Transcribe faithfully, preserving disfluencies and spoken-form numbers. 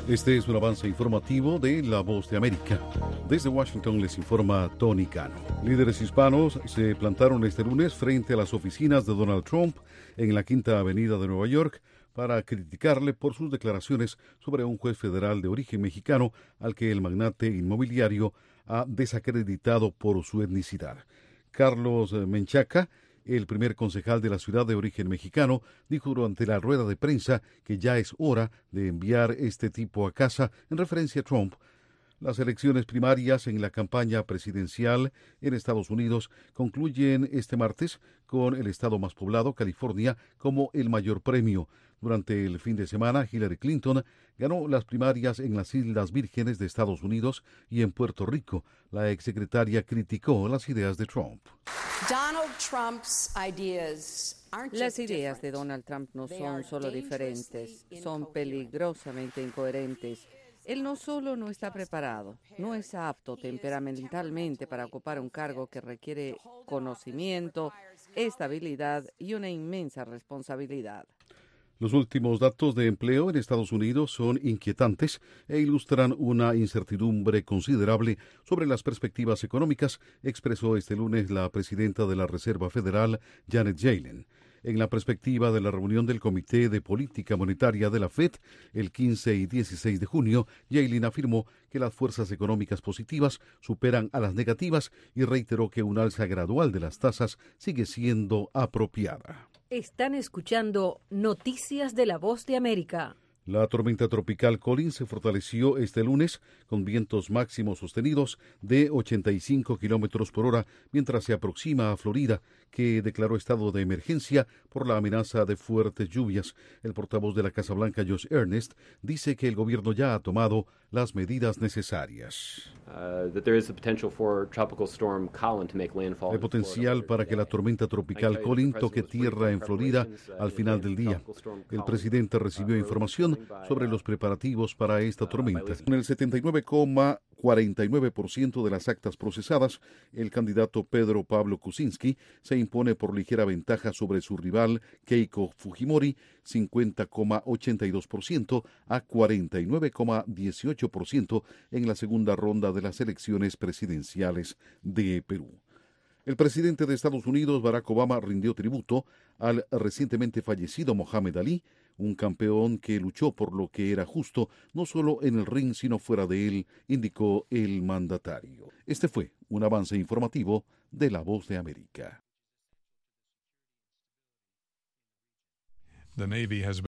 Este es un avance informativo de La Voz de América. Desde Washington les informa Tony Cano. Líderes hispanos se plantaron este lunes frente a las oficinas de Donald Trump en la Quinta Avenida de Nueva York para criticarle por sus declaraciones sobre un juez federal de origen mexicano al que el magnate inmobiliario ha desacreditado por su etnicidad. Carlos Menchaca, el primer concejal de la ciudad de origen mexicano, dijo durante la rueda de prensa que ya es hora de enviar este tipo a casa en referencia a Trump. Las elecciones primarias en la campaña presidencial en Estados Unidos concluyen este martes con el estado más poblado, California, como el mayor premio. Durante el fin de semana, Hillary Clinton ganó las primarias en las Islas Vírgenes de Estados Unidos y en Puerto Rico. La exsecretaria criticó las ideas de Trump. Donald Trump's ideas aren't just Las ideas different. de Donald Trump no They son are solo diferentes, dangerously son incoherent. peligrosamente incoherentes. Él no solo no está preparado, no es apto temperamentalmente para ocupar un cargo que requiere conocimiento, estabilidad y una inmensa responsabilidad. Los últimos datos de empleo en Estados Unidos son inquietantes e ilustran una incertidumbre considerable sobre las perspectivas económicas, expresó este lunes la presidenta de la Reserva Federal, Janet Yellen. En la perspectiva de la reunión del Comité de Política Monetaria de la Fed el quince y dieciséis de junio, Yellen afirmó que las fuerzas económicas positivas superan a las negativas y reiteró que un alza gradual de las tasas sigue siendo apropiada. Están escuchando Noticias de la Voz de América. La tormenta tropical Colin se fortaleció este lunes con vientos máximos sostenidos de ochenta y cinco kilómetros por hora mientras se aproxima a Florida, que declaró estado de emergencia por la amenaza de fuertes lluvias. El portavoz de la Casa Blanca, Josh Earnest, dice que el gobierno ya ha tomado las medidas necesarias. Uh, that there is the potential for tropical storm Colin to make landfall. Hay potencial para que la tormenta tropical Colin toque tierra en Florida al final del día. El presidente recibió información sobre los preparativos para esta tormenta. Con el setenta y nueve coma cuarenta y nueve por ciento de las actas procesadas, el candidato Pedro Pablo Kuczynski se impone por ligera ventaja sobre su rival Keiko Fujimori, cincuenta coma ochenta y dos por ciento a cuarenta y nueve coma dieciocho por ciento en la segunda ronda de las elecciones presidenciales de Perú. El presidente de Estados Unidos, Barack Obama, rindió tributo al recientemente fallecido Mohamed Ali, un campeón que luchó por lo que era justo, no solo en el ring, sino fuera de él, indicó el mandatario. Este fue un avance informativo de La Voz de América. The Navy has